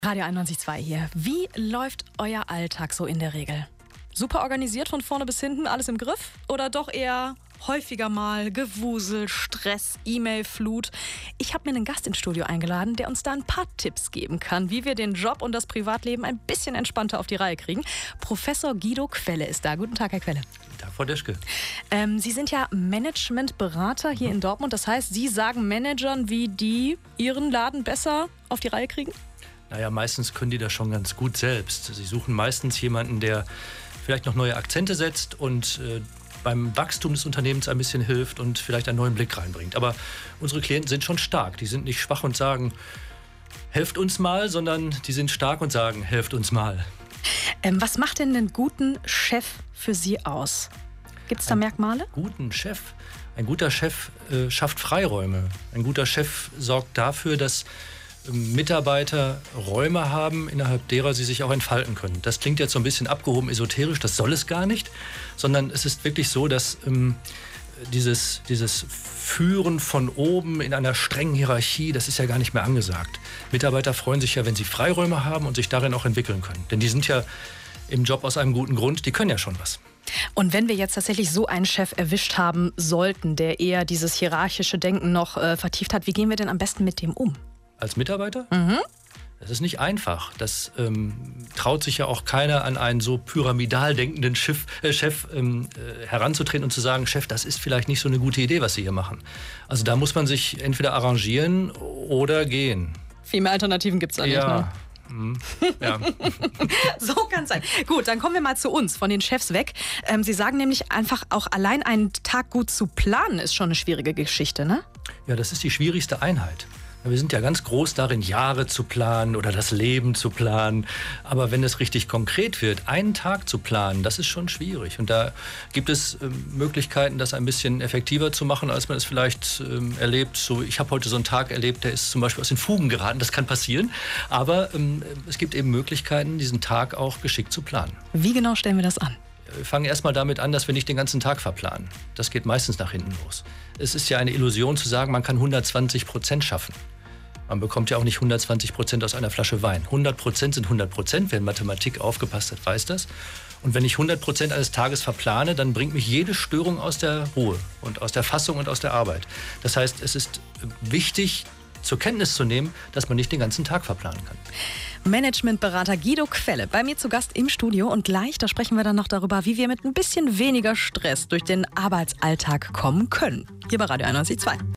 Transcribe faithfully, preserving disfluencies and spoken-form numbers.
Radio einundneunzig Komma zwei hier. Wie läuft euer Alltag so in der Regel? Super organisiert von vorne bis hinten, alles im Griff? Oder doch eher häufiger mal Gewusel, Stress, E-Mail-Flut? Ich habe mir einen Gast ins Studio eingeladen, der uns da ein paar Tipps geben kann, wie wir den Job und das Privatleben ein bisschen entspannter auf die Reihe kriegen. Professor Guido Quelle ist da. Guten Tag, Herr Quelle. Guten Tag, Frau Deschke. Ähm, Sie sind ja Managementberater hier mhm. in Dortmund. Das heißt, Sie sagen Managern, wie die ihren Laden besser auf die Reihe kriegen? Naja, meistens können die das schon ganz gut selbst. Sie suchen meistens jemanden, der vielleicht noch neue Akzente setzt und äh, beim Wachstum des Unternehmens ein bisschen hilft und vielleicht einen neuen Blick reinbringt. Aber unsere Klienten sind schon stark. Die sind nicht schwach und sagen, helft uns mal, sondern die sind stark und sagen, helft uns mal. Ähm, was macht denn einen guten Chef für Sie aus? Gibt es da einen Merkmale? Guten Chef. Ein guter Chef äh, schafft Freiräume. Ein guter Chef sorgt dafür, dass Mitarbeiter Räume haben, innerhalb derer sie sich auch entfalten können. Das klingt jetzt so ein bisschen abgehoben esoterisch, das soll es gar nicht, sondern es ist wirklich so, dass ähm, dieses, dieses Führen von oben in einer strengen Hierarchie, das ist ja gar nicht mehr angesagt. Mitarbeiter freuen sich ja, wenn sie Freiräume haben und sich darin auch entwickeln können. Denn die sind ja im Job aus einem guten Grund, die können ja schon was. Und wenn wir jetzt tatsächlich so einen Chef erwischt haben sollten, der eher dieses hierarchische Denken noch äh, vertieft hat, wie gehen wir denn am besten mit dem um? Als Mitarbeiter? Mhm. Das ist nicht einfach. Das ähm, traut sich ja auch keiner, an einen so pyramidal denkenden Chef, äh, Chef ähm, äh, heranzutreten und zu sagen, Chef, das ist vielleicht nicht so eine gute Idee, was Sie hier machen. Also da muss man sich entweder arrangieren oder gehen. Viel mehr Alternativen gibt es da ja. nicht, ne? Mhm. Ja. So kann es sein. Gut, dann kommen wir mal zu uns, von den Chefs weg. Ähm, Sie sagen nämlich einfach, auch allein einen Tag gut zu planen, ist schon eine schwierige Geschichte, ne? Ja, das ist die schwierigste Einheit. Wir sind ja ganz groß darin, Jahre zu planen oder das Leben zu planen. Aber wenn es richtig konkret wird, einen Tag zu planen, das ist schon schwierig. Und da gibt es ähm, Möglichkeiten, das ein bisschen effektiver zu machen, als man es vielleicht ähm, erlebt. So, ich habe heute so einen Tag erlebt, der ist zum Beispiel aus den Fugen geraten. Das kann passieren. Aber ähm, es gibt eben Möglichkeiten, diesen Tag auch geschickt zu planen. Wie genau stellen wir das an? Wir fangen erstmal damit an, dass wir nicht den ganzen Tag verplanen. Das geht meistens nach hinten los. Es ist ja eine Illusion zu sagen, man kann hundertzwanzig Prozent schaffen. Man bekommt ja auch nicht hundertzwanzig Prozent aus einer Flasche Wein. hundert Prozent sind hundert Prozent. Wer in Mathematik aufgepasst hat, weiß das. Und wenn ich hundert Prozent eines Tages verplane, dann bringt mich jede Störung aus der Ruhe und aus der Fassung und aus der Arbeit. Das heißt, es ist wichtig, zur Kenntnis zu nehmen, dass man nicht den ganzen Tag verplanen kann. Managementberater Guido Quelle bei mir zu Gast im Studio. Und gleich, da sprechen wir dann noch darüber, wie wir mit ein bisschen weniger Stress durch den Arbeitsalltag kommen können. Hier bei Radio einundneunzig Komma zwei.